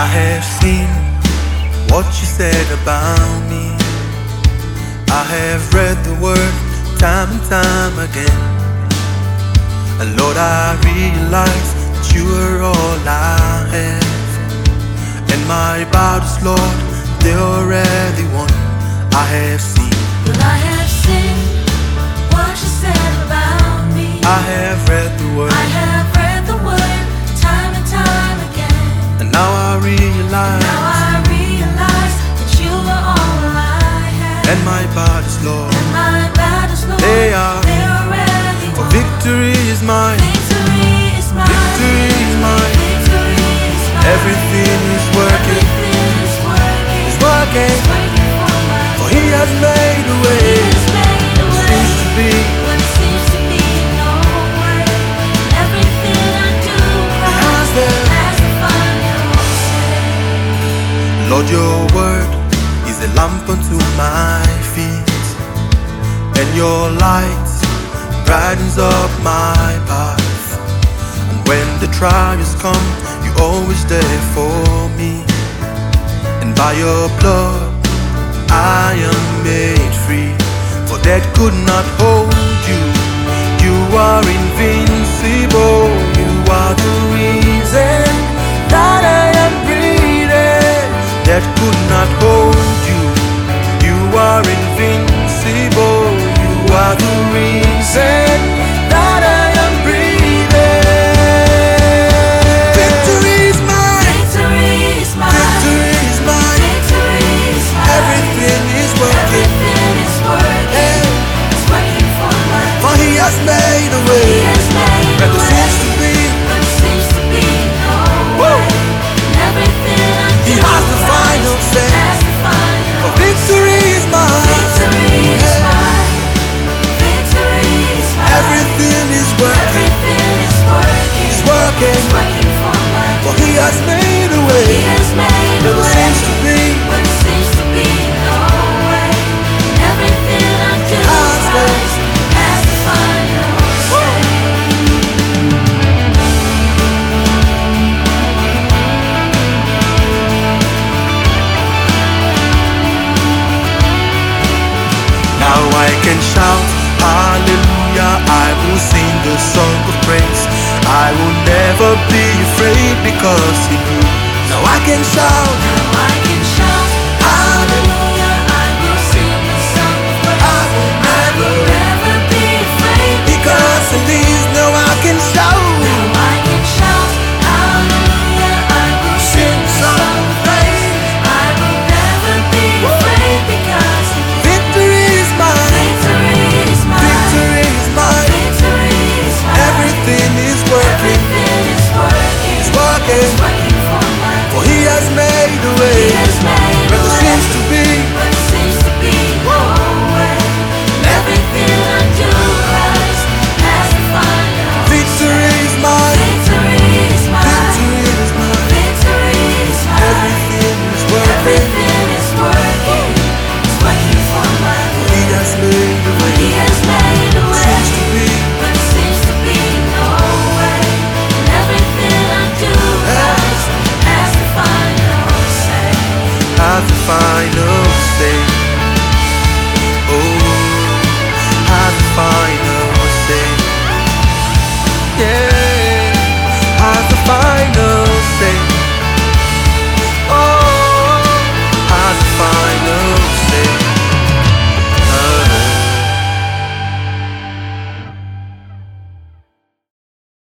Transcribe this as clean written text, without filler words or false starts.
have seen what you said about me. I have read the word time and time again. And Lord, I realize that you are all I have. And my battles, Lord, they're already won. I have seen. But I have seen what you said about me. I have read the word. I have read the word time and time again. And now I realize. Now I realize that you are all I have. And my battles, Lord, And my battles, Lord, they are. they're already For won. victory is mine. Victory is mine. Victory is mine. Victory is mine. Everything is working. Everything is working. It's working. It's working for my For He has made a way. He has made a What way. seems to be. When it seems to be no way. Everything I do has the- has the final say. Lord, your word is a lamp unto my feet, and your light brightens up my path. And when the trials come, you're always there for me. And by your blood I am made free. For death could not hold you. You are invincible. You are the reason that I am breathing. Death could not hold you. You are invincible. You are the reason that I am breathing. Victory is mine. Victory is mine. Victory is mine. Victory is mine. Everything is working. Everything is working. It's working for my For He has made a way. He has made Where a there way. seems to be. When it seems to be no way. And everything I He do has the final say. has the final For victory is mine. Victory is mine. Victory is mine. Everything is working. Everything is working. It's working. It's working for my For He has made a way. He has made a Where there way. seems to be. When it seems to be no way. Everything I do Has the- has the final say. Now I can shout hallelujah. I will sing the song of praise. I will never be afraid because He knew. Now I can shout. Now I